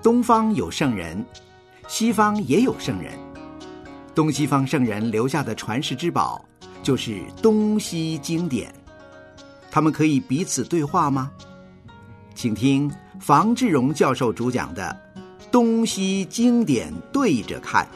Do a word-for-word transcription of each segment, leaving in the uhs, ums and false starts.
东方有圣人，西方也有圣人。东西方圣人留下的传世之宝，就是东西经典。他们可以彼此对话吗？请听房志荣教授主讲的《东西经典对着看》。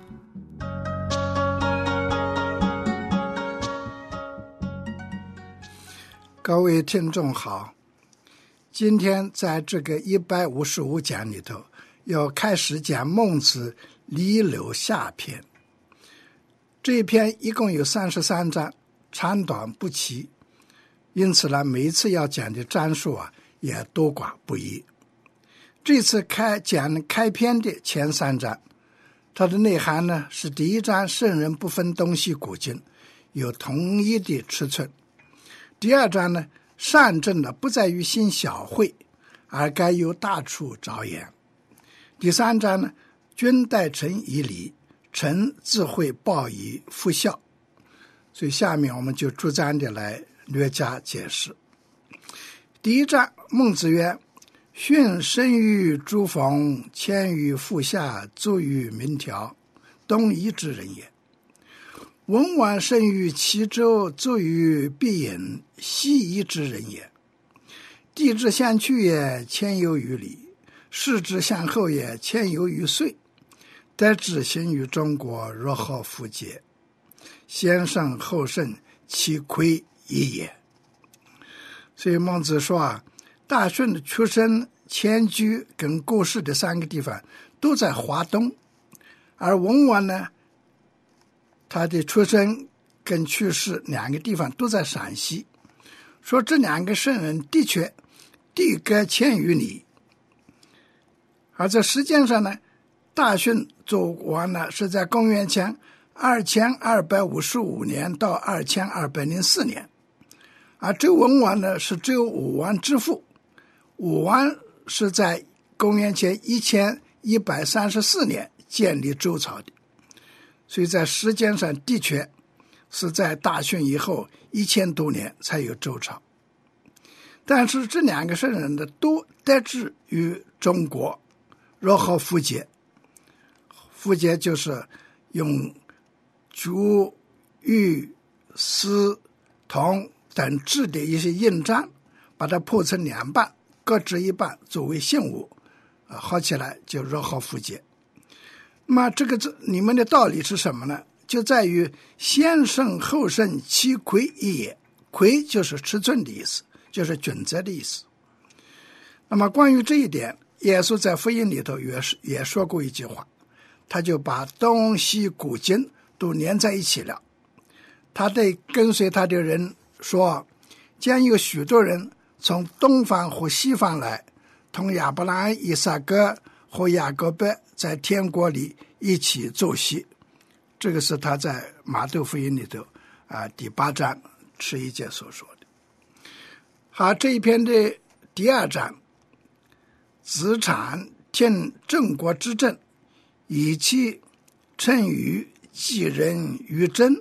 各位听众好，今天在这个一百五十五讲里头，要开始讲孟子离流下篇。这一篇一共有三十三章，长短不齐，因此呢，每一次要讲的章数啊，也多寡不一。这次开讲开篇的前三章，它的内涵呢是：第一章，圣人不分东西古今，有统一的尺寸；第二章呢，善政呢不在于行小惠，而该由大处着眼；第三章呢，君待臣以礼，臣自会报以复效。所以下面我们就逐章的来略加解释。第一章，孟子曰：训生于诸冯，迁于父下，卒于民条，东夷之人也。文婉生于齐州，卒于必隐，西夷之人也。地之先驱也，迁游于礼；世之先后也，迁游于岁。得之行于中国，若好复节，先圣后圣，其魁已也。所以孟子说啊，大舜的出生、迁居跟过世的三个地方都在华东，而文王呢，他的出生跟去世两个地方都在陕西。说这两个圣人的确地隔千余里，而在时间上呢，大舜做王呢是在公元前二千二百五十五年到二千二百零四年，而周文王呢是周武王之父，武王是在公元前一千一百三十四年建立周朝的，所以在时间上的确是在大训以后一千多年才有周朝。但是这两个圣人的都得志于中国，若好复节。复节就是用竹、玉、丝、铜等制的一些印章，把它破成两半，各执一半作为信物，啊，好起来就若好复节。那么这个里面的道理是什么呢？就在于先圣后圣，其魁已也。魁就是尺寸的意思，就是准则的意思。那么关于这一点，耶稣在福音里头也也说过一句话，他就把东西古今都连在一起了。他对跟随他的人说，将有许多人从东方和西方来，同亚伯拉罕、以撒各和雅各伯在天国里一起坐席。这个是他在马窦福音里头啊第八章十一节所说的。好，这一篇的第二章，子产听郑国之政，以其称于继人于真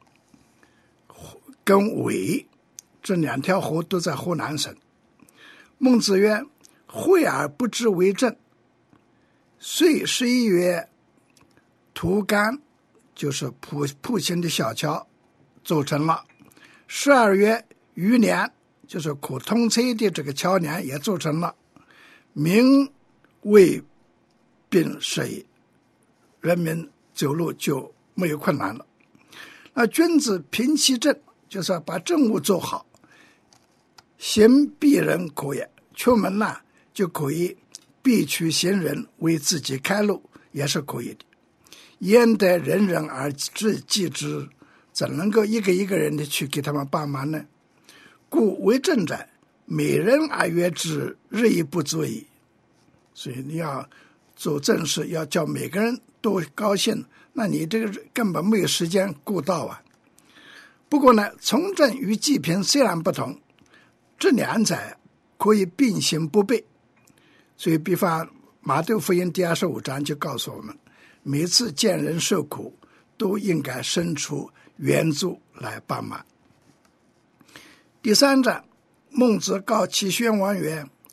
跟尾，这两条河都在湖南省。孟子曰：惠而不知为政。岁十一月，涂干，就是铺铺行的小桥做成了；十二月，余梁，就是可通车的这个桥梁也做成了。民为并设也，人民走路就没有困难了。那君子平其政，就是把政务做好，行避人可也。出门呢，就可以避去行人，为自己开路，也是可以的。焉得人人而治济之？怎能够一个一个人的去给他们帮忙呢？故为政者，每人而约之，日益不足矣。所以你要做正事，要叫每个人都高兴，那你这个根本没有时间顾到啊。不过呢，从政与济贫虽然不同，这两者可以并行不悖。所以比方马窦福音第二十五章就告诉我们，每次见人受苦都应该伸出援助来帮忙。第三章，孟子告齐宣王曰：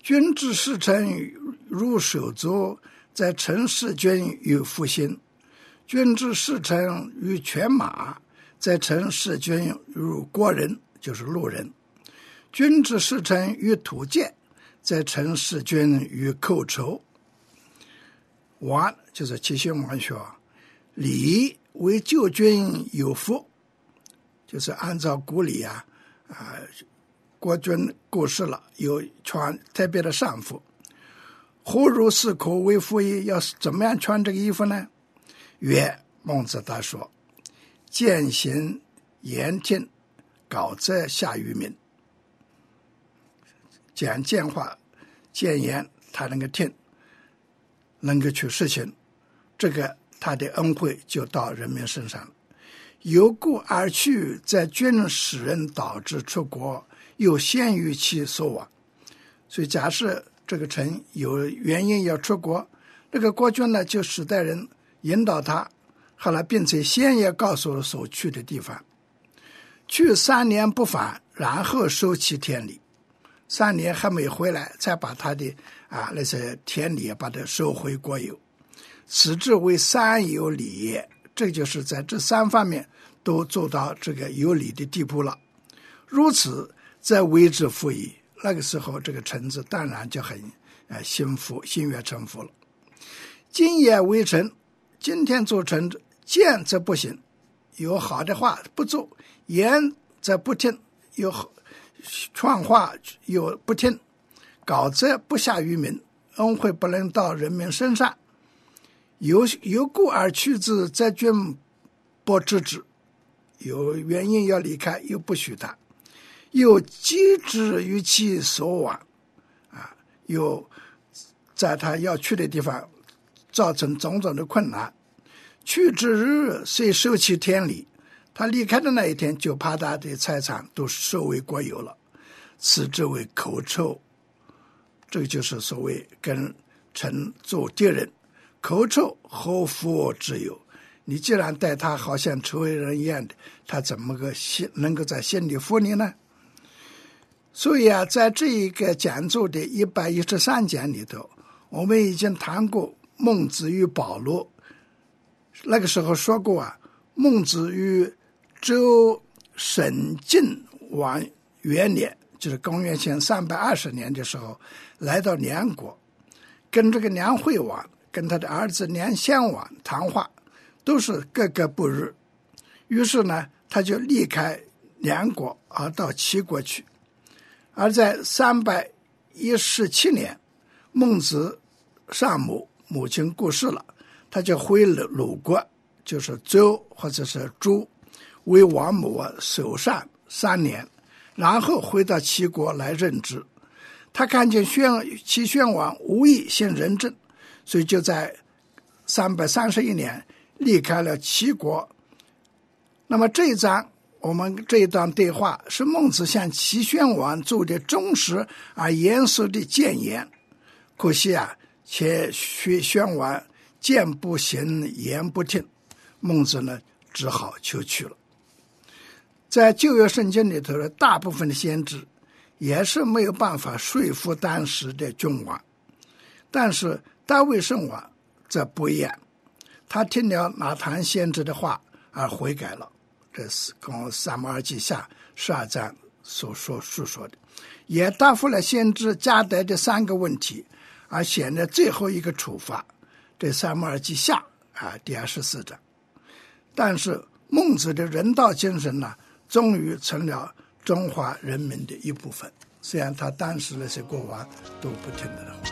君之使臣如手足，在臣弑君于腹心；君之使臣于犬马，在臣弑君如国人，就是路人；君之使臣于土芥，在臣弑君于寇仇。王就是齐宣王说，礼为救君有福，就是按照古礼啊，啊，国君过世了，有穿特别的上服。何如是口为服役？要怎么样穿这个衣服呢？曰，孟子他说，见行言听，稿则下于民。讲见话谏言，他能够听，能够去实行，这个他的恩惠就到人民身上了。由故而去，在君使人导致出国，又先于其所往。所以假设这个臣有原因要出国，这个国君呢就使代人引导他，后来并且先也告诉了所去的地方。去三年不返，然后收其田里。三年还没回来，才把他的啊那些田里把它收回国有。此之为三有礼也。这就是在这三方面都做到这个有理的地步了。如此，再为之服役，那个时候这个臣子当然就很呃心服心悦诚服了。今也为臣，今天做臣，见则不行，有好的话不做；言则不听，有传话有不听，稿则不下于民，恩惠不能到人民身上。有有故而去之，在君不知之，有原因要离开，又不许他，又击之于其所往，啊，又在他要去的地方造成种种的困难。去之日，虽收其田里，他离开的那一天，就把他的财产都收为国有了。此之为口臭，这个就是所谓跟臣做敌人。口臭何服之有？你既然待他好像仇人一样的，他怎么个心能够在心里服你呢？所以啊，在这一个讲座的一百一十三讲里头，我们已经谈过孟子与保罗。那个时候说过啊，孟子与周沈晋王元年，就是公元前三百二十年的时候，来到梁国，跟这个梁惠王跟他的儿子梁襄王谈话，都是格格不入。于是呢，他就离开梁国而到齐国去。而在三百一十七年，孟子丧母，母亲过世了，他就回了鲁国，就是周或者是朱，为王母守上三年，然后回到齐国来任职。他看见宣齐宣王无意行仁政，所以就在三百三十一年离开了齐国。那么这一章，我们这一段对话是孟子向齐宣王做的忠实而严肃的谏言。可惜啊，且宣王见不行，言不听，孟子呢只好求去了。在旧约圣经里头的大部分的先知也是没有办法说服当时的君王，但是大卫圣王则不一样，他听了拿谭先知的话而悔改了。这是跟撒母耳记下十二章所说述说的，也答复了先知加德的三个问题，而显得最后一个处罚。这撒母耳记下啊第二十四章。但是孟子的人道精神呢，终于成了中华人民的一部分，虽然他当时那些国王都不听他的话。